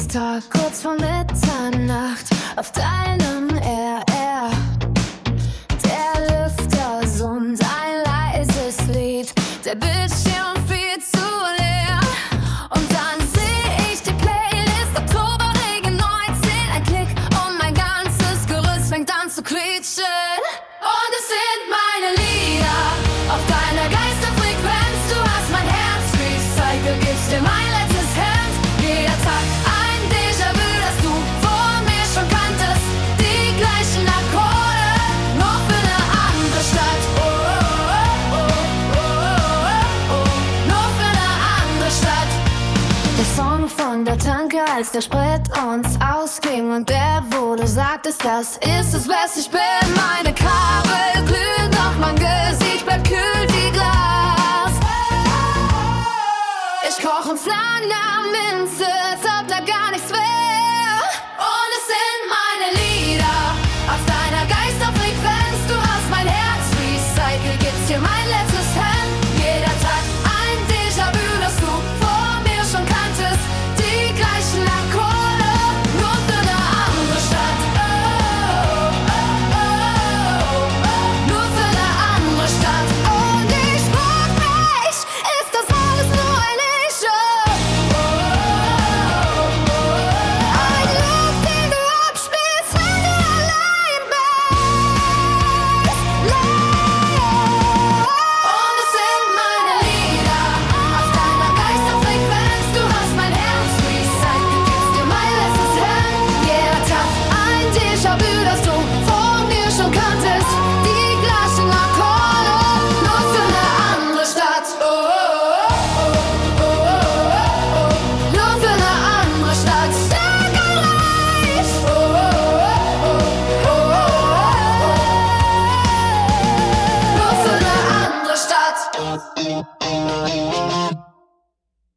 Samstag, kurz vor Mitternacht, auf deinem RR. Der Lüfter summt ein leises Lied, der Bildschirm viel zu leer. Und dann seh ich die Playlist, Oktoberregen 19, ein Klick und mein ganzes Gerüst fängt an zu quietschen. Und es sind meine Lieder auf deiner Geisterfrequenz. Du hast mein Herz recycelt, gibst dir mein letztes Hemd. Jeder Tag ein Déjà-vu, das du vor mir schon kanntest. Die gleichen Akkorde, nur für eine andere Stadt. Oh, oh, oh, oh, oh, oh, nur für eine andere Stadt. Der Song von der Tanke, als der Sprit uns ausging und der, wo du sagtest, das ist es, was ich bin. Meine Kabel glühen, doch mein Gesicht bleibt kühl wie Glas. Ich koch uns Flanger Minze